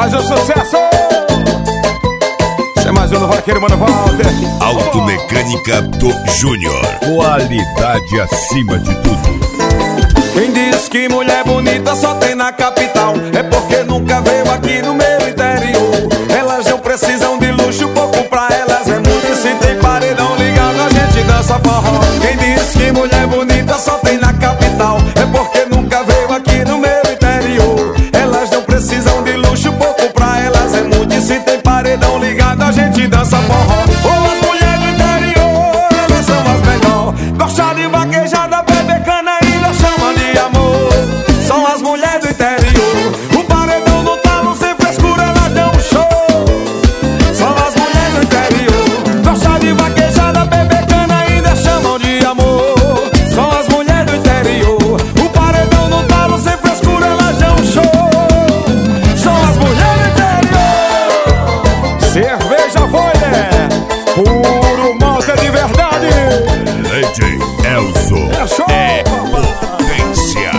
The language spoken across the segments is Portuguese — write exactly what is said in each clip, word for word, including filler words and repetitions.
Mais um sucesso! Isso é mais um do vaqueiro, mano, Walter. Automecânica do Júnior. Qualidade acima de tudo. Quem diz que mulher bonita só tem na capital é porque nunca veio aqui no meu interior. Elas não precisam de luxo, pouco pra elas é muito. E se tem paredão ligado, a gente dança forró. Quem diz que mulher bonita só tem na capital é porque nunca veio aqui no meu interior. Elas não precisam de luxo, pouco pra elas é muito. E se tem paredão ligado, a gente dança forró. Ou as mulheres do interior, elas são as melhores. Gosta de vaquejada, bebe cana e ainda chama de amor. São as mulheres do interior. O paredão no talo, sem frescura, elas dão um show. São as mulheres do interior. Gosta de vaquejada, bebe cana e ainda chamam de amor. São as mulheres do interior. O paredão no talo, sem frescura, elas dão um show. São as mulheres do interior. Cerveja Voiler, puro malta de verdade. D J Elzo É show. é potência.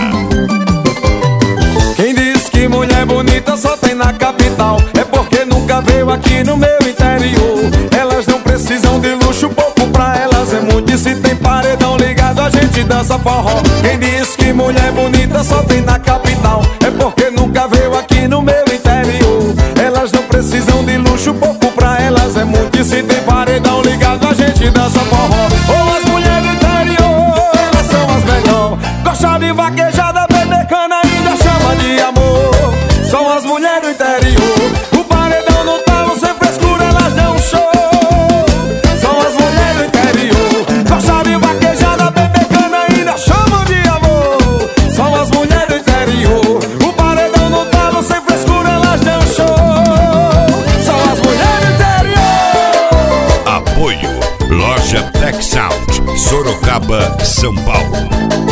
Quem diz que mulher bonita só tem na capital é porque nunca veio aqui no meu interior. Elas não precisam de luxo, pouco pra elas é muito. E se tem paredão ligado, a gente dança forró. Quem diz que mulher bonita só tem na capital é porque nunca veio aqui no meu interior. Elas não precisam de luxo, pouco pra elas é muito. E se tem paredão ligado, a gente dança forró. Ou as mulheres do interior, elas são as melhores. Gosta de vaquejada, bebe cana e ainda chama de amor. São as mulheres do interior. O paredão no talo, sem frescura, elas dão um show. São as mulheres do interior. Gosta de vaquejada, bebe cana e ainda chama de amor. São as mulheres do interior. O paredão no talo, sem frescura, elas dão um show. São as mulheres do interior. Apoio Loja Tech Sound, Sorocaba, São Paulo.